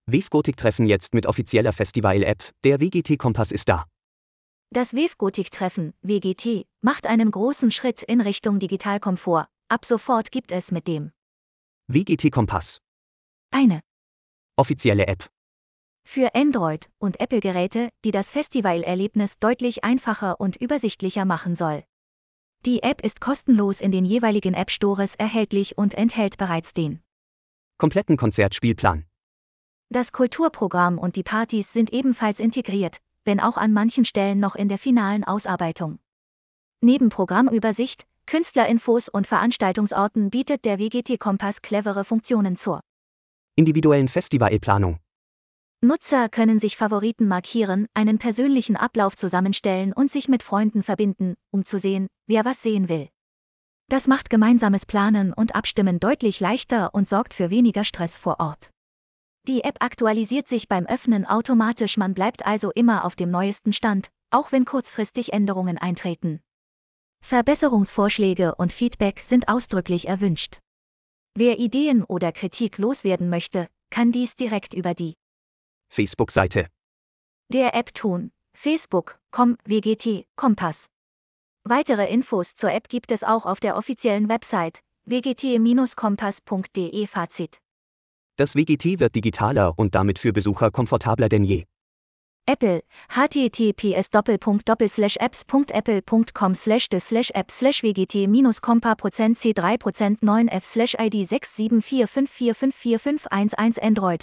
WeVGotik-Treffen jetzt mit offizieller Festival-App, der WGT-Kompass ist da. Das WeVGotik-Treffen, WGT, macht einen großen Schritt in Richtung Digitalkomfort. Ab sofort gibt es mit dem WGT-Kompass eine offizielle App für Android- und Apple-Geräte, die das Festivalerlebnis deutlich einfacher und übersichtlicher machen soll. Die App ist kostenlos in den jeweiligen App-Stores erhältlich und enthält bereits den kompletten Konzertspielplan. Das Kulturprogramm und die Partys sind ebenfalls integriert, wenn auch an manchen Stellen noch in der finalen Ausarbeitung. Neben Programmübersicht, Künstlerinfos und Veranstaltungsorten bietet der WGT-Kompass clevere Funktionen zur individuellen Festivalplanung. Nutzer können sich Favoriten markieren, einen persönlichen Ablauf zusammenstellen und sich mit Freunden verbinden, um zu sehen, wer was sehen will. Das macht gemeinsames Planen und Abstimmen deutlich leichter und sorgt für weniger Stress vor Ort. Die App aktualisiert sich beim Öffnen automatisch, man bleibt also immer auf dem neuesten Stand, auch wenn kurzfristig Änderungen eintreten. Verbesserungsvorschläge und Feedback sind ausdrücklich erwünscht. Wer Ideen oder Kritik loswerden möchte, kann dies direkt über die Facebook-Seite der App tun. Facebook.com WGT Kompass. Weitere Infos zur App gibt es auch auf der offiziellen Website wgt-kompass.de. Fazit: Das WGT wird digitaler und damit für Besucher komfortabler denn je. Apple, https://apps.apple.com/de/app/wgt-compa% C3% 9F/ID 674544511 Android,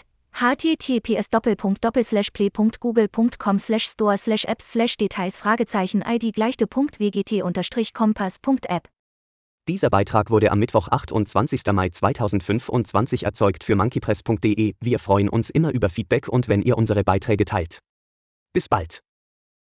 https://play.google.com/store/apps/details ID =WGT_Kompass.app. Dieser Beitrag wurde am Mittwoch, 28. Mai 2025 erzeugt für monkeypress.de. Wir freuen uns immer über Feedback und wenn ihr unsere Beiträge teilt. Bis bald.